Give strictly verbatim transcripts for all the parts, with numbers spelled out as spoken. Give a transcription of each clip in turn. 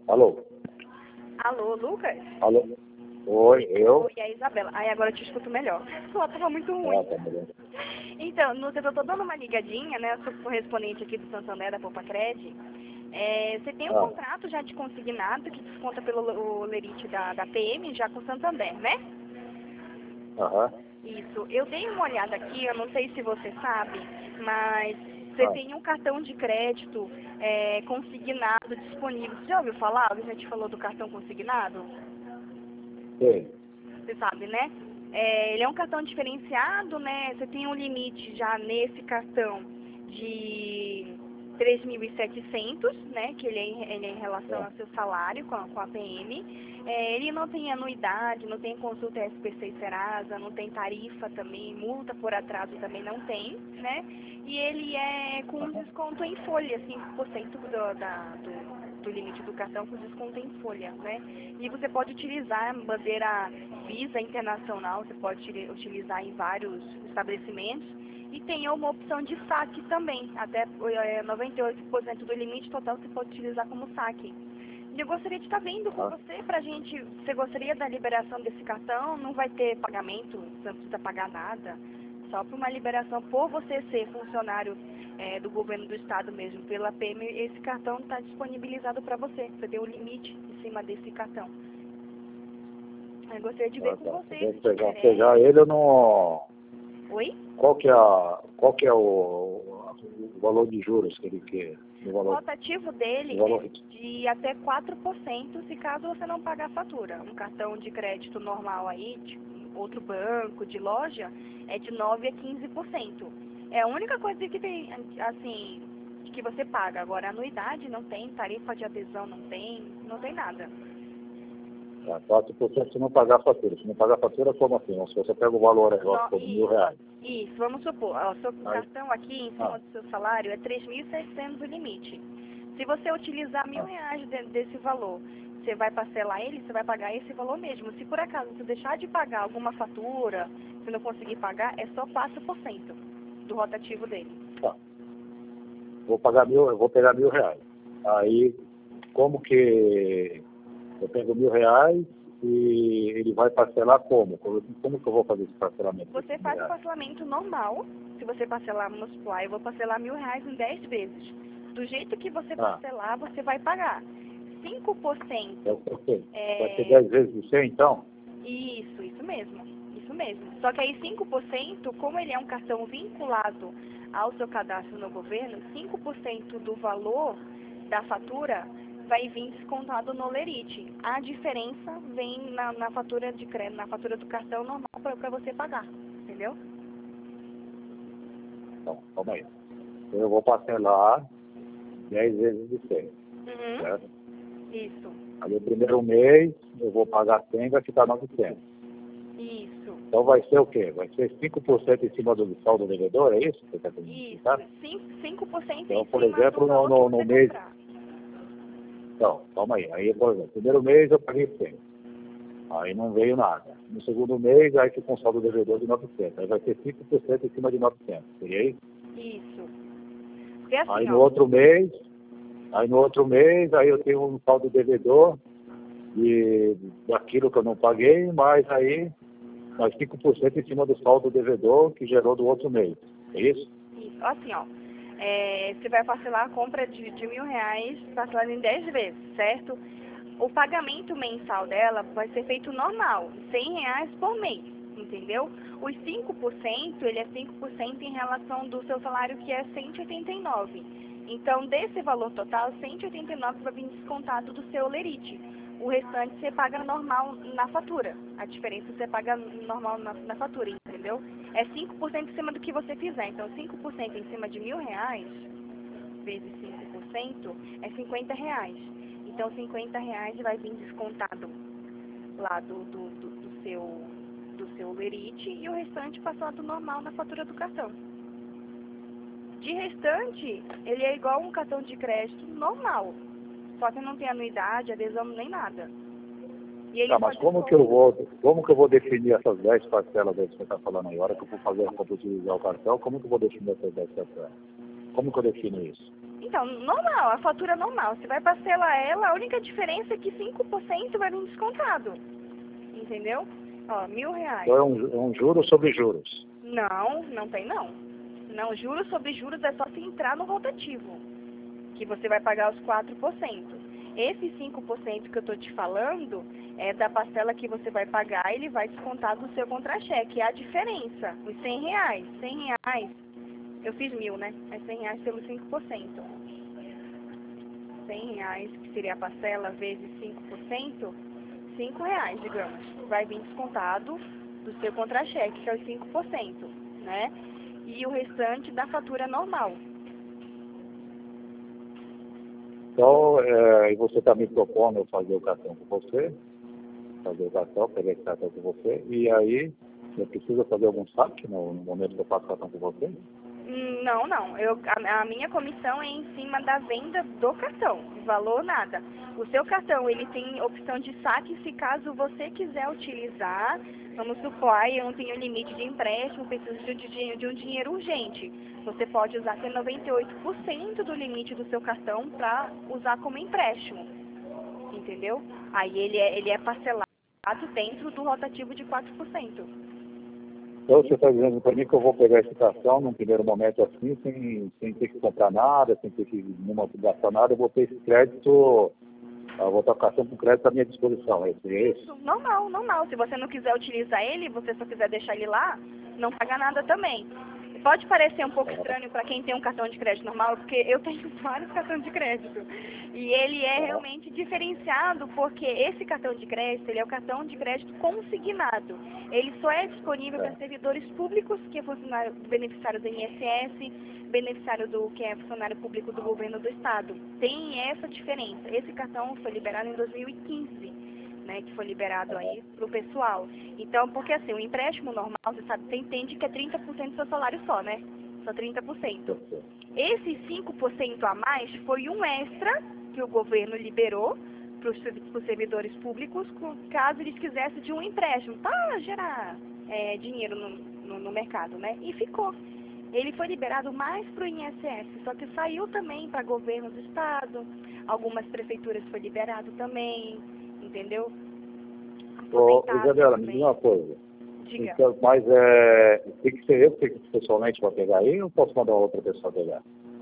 Alô? Alô, Lucas? Alô? Oi, eu? Oi, é a Isabela. Aí agora eu te escuto melhor. Lá tava muito ruim. Ah, tá melhor. Então, no, eu tô dando uma ligadinha, né? Eu sou correspondente aqui do Santander, da Popacred. É, você tem um Ah, contrato já de consignado que desconta pelo o lerite da, da P M já com o Santander, né? aham. Isso. Eu dei uma olhada aqui, eu não sei se você sabe, mas você Ah, tem um cartão de crédito é, consignado disponível. Você já ouviu falar? Alguém já te falou do cartão consignado? sei. Você sabe, né? É, ele é um cartão diferenciado, né? Você tem um limite já nesse cartão de três mil e setecentos, né? Que ele é, em, ele é em relação Ah, ao seu salário com a, com a P M. É, ele não tem anuidade, não tem consulta S P C e Serasa, não tem tarifa também, multa por atraso também não tem, né? E ele é com um aham. desconto em folha, cinco por cento do, da, do, do limite do cartão com desconto em folha, né? E você pode utilizar a bandeira Visa Internacional, você pode utili- utilizar em vários estabelecimentos. E tem uma opção de saque também, até é, noventa e oito por cento do limite total você pode utilizar como saque. E eu gostaria de estar vendo com Ah, você pra gente, você gostaria da liberação desse cartão, não vai ter pagamento, você não precisa pagar nada, só por uma liberação, por você ser funcionário é, do governo do estado mesmo, pela P M, esse cartão está disponibilizado para você, você tem um limite em cima desse cartão. Eu gostaria de ver ah, com tá. você Vou se te pegar, pegar interessa. ele no... Oi? Qual que é, a, qual que é o, o valor de juros que ele quer? O O valor, rotativo o dele é valor... de até quatro por cento se caso você não pagar a fatura. Um cartão de crédito normal aí, de outro banco, de loja, é de nove a quinze por cento. É a única coisa que tem, assim, que você paga. Agora, anuidade não tem, tarifa de adesão não tem, não tem nada. Ah, quatro por cento se não pagar a fatura. Se não pagar a fatura, como assim? Se você pega o valor agora, No, por mil isso, reais. isso, vamos supor, ó, o seu Aí, cartão aqui em cima ah, do seu salário é três mil e seiscentos o limite. Se você utilizar mil ah, reais de- desse valor, você vai parcelar ele, você vai pagar esse valor mesmo. Se por acaso você deixar de pagar alguma fatura, se não conseguir pagar, é só quatro por cento do rotativo dele. tá. Vou pagar mil, eu vou pegar mil reais. Aí, como que eu pego mil reais e ele vai parcelar como? Como, como que eu vou fazer esse parcelamento desses Você mil faz o reais? parcelamento normal, se você parcelar, vamos supor, ah, eu vou parcelar mil reais em dez vezes. Do jeito que você Ah, parcelar, você vai pagar. cinco por vai cento ser o quê? Vai ser é, dez vezes de cem, então? isso, isso mesmo, isso mesmo. Só que aí cinco por cento, como ele é um cartão vinculado ao seu cadastro no governo, cinco por cento do valor da fatura vai vir descontado no lerite. A diferença vem na, na fatura de crédito, na fatura do cartão normal para você pagar, entendeu? Então, calma aí. Eu vou parcelar dez vezes de cem, Uhum. certo? Isso, Aí o primeiro mês eu vou pagar cem, vai ficar novecentos. isso, Então vai ser o quê? Vai ser cinco por cento em cima do saldo do devedor, é isso que você está querendo isso. explicar? cinco por cento Então, em por cima do exemplo, no, valor que no, no você mês... comprar. Então, calma aí. Aí, por exemplo, primeiro mês eu paguei cem. Aí não veio nada. No segundo mês, aí fica um saldo devedor de novecentos. Aí vai ser cinco por cento em cima de novecentos. Seria isso? Isso. Porque assim, Aí no ó, outro mês, aí no outro mês, aí eu tenho um saldo devedor de, daquilo que eu não paguei, mas aí mais cinco por cento em cima do saldo devedor que gerou do outro mês. É isso? isso. Assim, ó. É, você vai parcelar a compra de, de mil reais parcelado em dez vezes, certo? O pagamento mensal dela vai ser feito normal, cem reais por mês, entendeu? Os cinco por cento, ele é cinco por cento em relação do seu salário, que é cento e oitenta e nove. Então, desse valor total, cento e oitenta e nove vai vir descontado do seu lerite. O restante você paga normal na fatura. A diferença você paga normal na, na fatura, entendeu? É cinco por cento em cima do que você fizer. Então, cinco por cento em cima de mil reais, vezes cinco por cento, é cinquenta reais. Então, cinquenta reais vai vir descontado lá do, do, do, do seu, do seu lerite e o restante passado normal na fatura do cartão. De restante, ele é igual um cartão de crédito normal, só que não tem anuidade, adesão, nem nada. E ele Tá, só mas como que desconta... eu vou, como que eu vou definir essas dez parcelas aí que você está falando aí? A hora que eu for fazer, quando eu utilizar o cartão, como que eu vou definir essas dez parcelas? Como que eu defino isso? Então, normal, a fatura normal. Você vai parcelar ela, a única diferença é que cinco por cento vai vir descontado. Entendeu? Ó, mil reais. Então é um, é um juro sobre juros. Não, não tem não. Não, juros sobre juros é só se entrar no rotativo, que você vai pagar os quatro por cento. Esse cinco por cento que eu estou te falando é da parcela que você vai pagar, ele vai descontar do seu contra-cheque. É a diferença, os cem reais. cem reais, eu fiz mil, né? É cem reais pelos cinco por cento. cem reais, que seria a parcela, vezes cinco por cento, cinco reais, digamos. Vai vir descontado do seu contra-cheque, que é os cinco por cento, né? E o restante da fatura normal. Então, é, e você está me propondo eu fazer o cartão com você, fazer o cartão, pegar esse cartão com você, e aí eu preciso fazer algum saque no, no momento que eu faço o cartão com você? Não, não. Eu, a, a minha comissão é em cima da venda do cartão. Valor nada. O seu cartão, ele tem opção de saque se caso você quiser utilizar. Vamos supor, aí eu não tenho limite de empréstimo, preciso de, de, de um dinheiro urgente. Você pode usar até noventa e oito por cento do limite do seu cartão para usar como empréstimo. Entendeu? Aí ele é, ele é parcelado dentro do rotativo de quatro por cento. Então você está dizendo para mim que eu vou pegar esse cartão num primeiro momento assim, sem, sem ter que comprar nada, sem ter que não gastar nada, eu vou ter esse crédito, eu vou ter o cartão com crédito à minha disposição, é isso? É isso? Normal, normal. Se você não quiser utilizar ele, você só quiser deixar ele lá, não paga nada também. Pode parecer um pouco estranho para quem tem um cartão de crédito normal, porque eu tenho vários cartões de crédito. E ele é realmente diferenciado porque esse cartão de crédito, ele é o cartão de crédito consignado. Ele só é disponível para servidores públicos, que é funcionário, beneficiário do I N S S, beneficiário do que é funcionário público do governo do estado. Tem essa diferença. Esse cartão foi liberado em dois mil e quinze. Né, que foi liberado aí para o pessoal. Então, porque assim, o empréstimo normal, você sabe, você entende que é trinta por cento do seu salário só, né? Só trinta por cento. Esse cinco por cento a mais foi um extra que o governo liberou para os servidores públicos, caso eles quisessem de um empréstimo, para gerar é, dinheiro no, no, no mercado, né? E ficou. Ele foi liberado mais para o I N S S, só que saiu também para governo do estado, algumas prefeituras foi liberado também. Entendeu? Ô, Isabela, me diz uma coisa. Diga. Então, mas é, tem que ser eu que tenho que pessoalmente para pegar aí ou posso mandar outra pessoa pegar?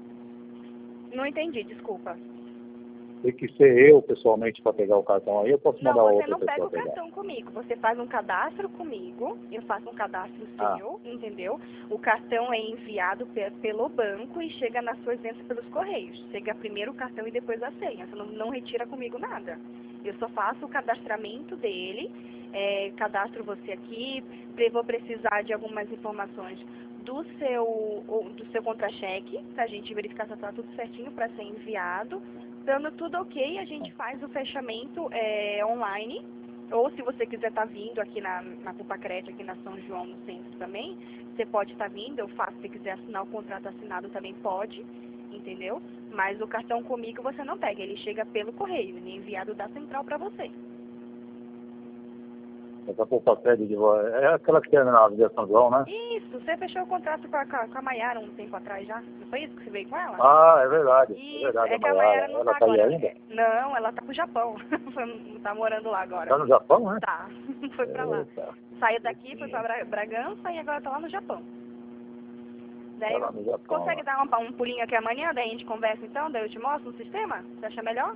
Não entendi, desculpa. Tem que ser eu pessoalmente para pegar o cartão aí ou posso mandar outra pessoa pegar? Não, você não pega o cartão comigo. Você faz um cadastro comigo, eu faço um cadastro Ah. seu, entendeu? O cartão é enviado pe pelo banco e chega nas suas residência pelos correios. Chega primeiro o cartão e depois a senha. Você não, não retira comigo nada. Eu só faço o cadastramento dele, é, cadastro você aqui, vou precisar de algumas informações do seu, do seu contra-cheque, para a gente verificar se está tudo certinho para ser enviado. Dando tudo ok, a gente faz o fechamento é, online, ou se você quiser estar tá vindo aqui na, na Pupacred, aqui na São João, no centro também, você pode estar tá vindo, eu faço, se quiser assinar o contrato assinado também pode, entendeu? Mas o cartão comigo você não pega, ele chega pelo correio, ele é enviado da central para você. Essa Pupacred de é aquela que tem na Avenida São João, né? Isso, você fechou o contrato com a, com a Mayara um tempo atrás já, não foi isso que você veio com ela? Ah, é verdade. Isso, é verdade, é que a Mayara. Mayara não ela tá tá agora. aí ainda? Não, ela tá pro Japão, tá morando lá agora. Tá no Japão, né? Tá, foi pra lá. Eita. Saiu daqui, foi pra Bra Bragança e agora tá lá no Japão. Daí Tá lá no Japão, consegue lá. dar um, um pulinho aqui amanhã, daí a gente conversa então, daí eu te mostro no sistema? Você acha melhor?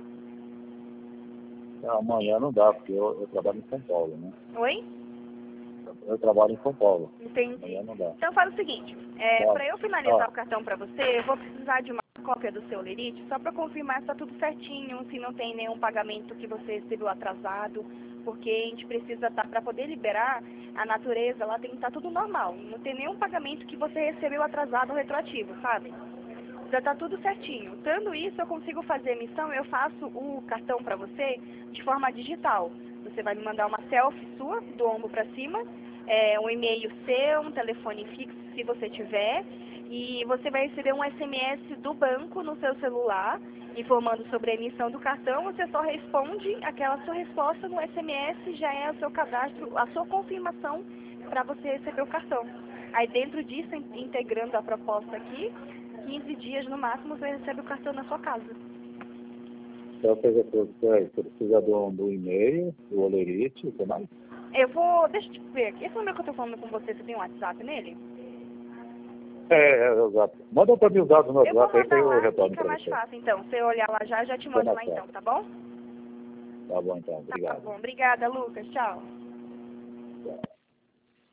Amanhã não dá, porque eu, eu trabalho em São Paulo, né? Oi? Eu trabalho em São Paulo. Entendi. Amanhã não dá. Então faz o seguinte, é, Tá. para eu finalizar Tá. o cartão para você, eu vou precisar de uma cópia do seu lerite, só para confirmar se está tudo certinho, se não tem nenhum pagamento que você recebeu atrasado, porque a gente precisa estar, para poder liberar a natureza, ela tem que estar tudo normal, não tem nenhum pagamento que você recebeu atrasado ou retroativo, sabe? Já está tudo certinho. Tendo isso, eu consigo fazer a emissão, eu faço o cartão para você de forma digital. Você vai me mandar uma selfie sua, do ombro para cima, é, um e-mail seu, um telefone fixo, se você tiver, e você vai receber um S M S do banco no seu celular, informando sobre a emissão do cartão. Você só responde aquela sua resposta no S M S, já é o seu cadastro, a sua confirmação para você receber o cartão. Aí dentro disso, integrando a proposta aqui, quinze dias no máximo você recebe o cartão na sua casa. Então, seja por você precisa do, do e-mail, do Olerite, o que mais? Eu vou, deixa eu te ver aqui, esse número que eu tô falando com você, você tem um WhatsApp nele? É, é, exato. Manda para mim os dados no Eu vou WhatsApp, aí que mandar eu lá, retorno fica para mais você. fácil então. Se eu olhar lá já, já te mando lá então, tá bom? Tá bom, então. Tá Obrigado. bom, obrigada Lucas, tchau. Tchau.